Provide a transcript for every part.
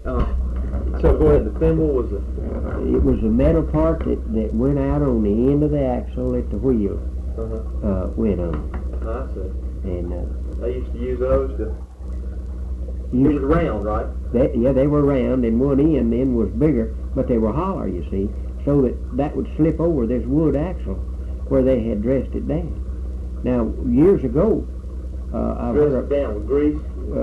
So go ahead. The thimble was a. It was a metal part that went out on the end of the axle that the wheel went on. I see. And they used to use those to. It was round, right? They were round, and one end then was bigger, but they were hollow, you see, so that would slip over this wood axle where they had dressed it down. Now, years ago, I dressed it down with grease.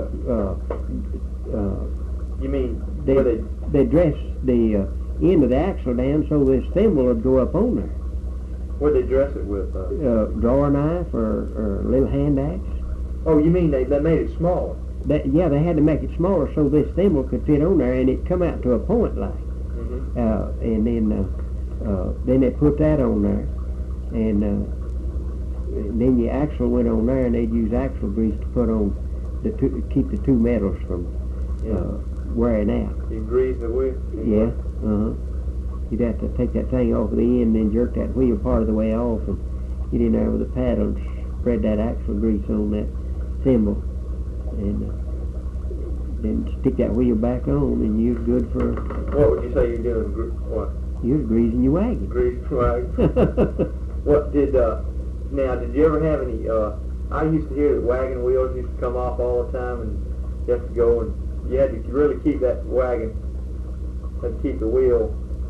You mean they dressed the end of the axle down so this thimble would go up on there. What did they dress it with? Drawer knife or a little hand axe. Oh, you mean they made it smaller? They had to make it smaller so this thimble could fit on there, and it come out to a point like. And then they put that on there, and then the axle went on there, and they'd use axle grease to put on keep the two metals from wearing out. You grease the wheel? Yeah. You'd have to take that thing off of the end, and then jerk that wheel part of the way off, and get in there with a paddle and spread that axle grease on that thimble, and then stick that wheel back on, and you're good for. What would you say you're doing? What? You're greasing your wagon. Greasing your wagon. What did now? Did you ever have any? I used to hear that wagon wheels used to come off all the time, and you have to go and you had to really keep that wagon and keep the wheel.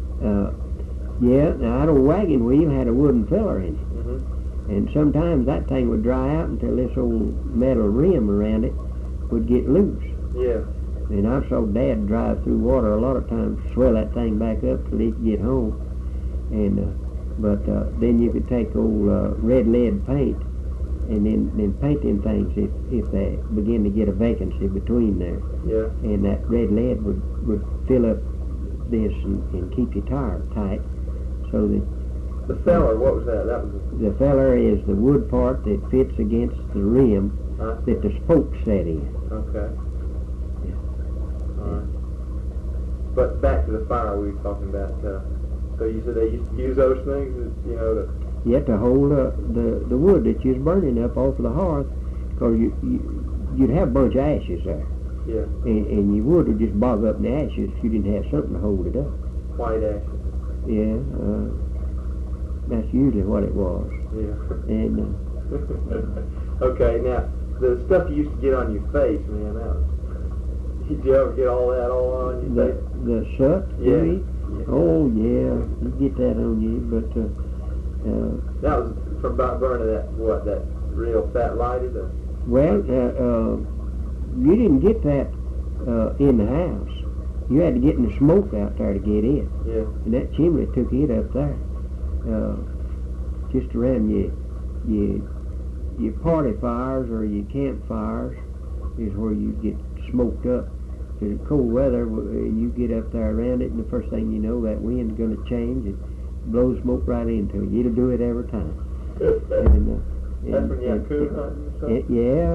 Yeah. Now, that old wagon wheel had a wooden filler in it. And sometimes that thing would dry out until this old metal rim around it would get loose. Yeah. And I saw Dad drive through water a lot of times, swell that thing back up till he could get home. And but then you could take old red lead paint and then paint them things if they begin to get a vacancy between there. Yeah. And that red lead would fill up this and keep your tire tight, so that. The feller, what was that? That was the feller is the wood part that fits against the rim that the spokes set in. Okay. Yeah. All right. But back to the fire we were talking about. So you said they used to use those things, to. Yeah, to hold the wood that you was burning up off of the hearth, because you'd have a bunch of ashes there. Yeah. And your wood would just bog up in the ashes if you didn't have something to hold it up. White ashes. Yeah. That's usually what it was. Yeah. And okay, now the stuff you used to get on your face, man. Did you ever get all that on your face? The soot? Yeah. Oh yeah, you get that on you, but that was from burning that real fat lighter. Well, you didn't get that in the house. You had to get in the smoke out there to get it. Yeah. And that chimney took it up there. Just around your party fires or your campfires is where you get smoked up. Because in cold weather, you get up there around it, and the first thing you know, that wind's going to change and blow smoke right into it. It'll do it every time. That's when you have coon hunting or something?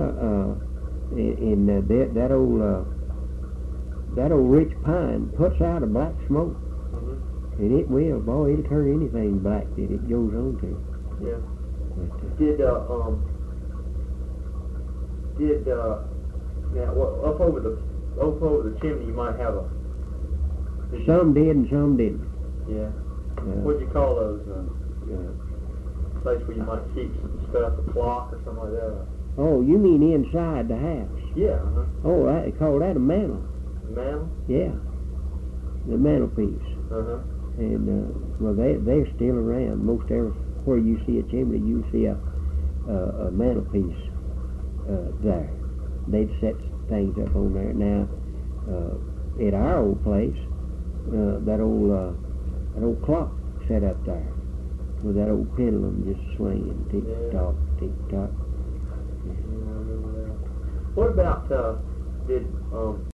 That old rich pine puts out a black smoke. And it will, boy, it'll turn anything black that it goes on to. Yeah. Now up over the chimney you might have some did and some didn't. Yeah. What'd you call those? Place where you might keep some stuff, a clock or something like that. Oh, you mean inside the house? Yeah. Oh, they call that a mantle. A mantle? Yeah. The mantelpiece. And well, they're still around. Most everywhere you see a chimney, you see a mantelpiece there. They'd set things up on there. Now, at our old place, that old clock set up there with that old pendulum just swinging, tick tock, tick tock. What about did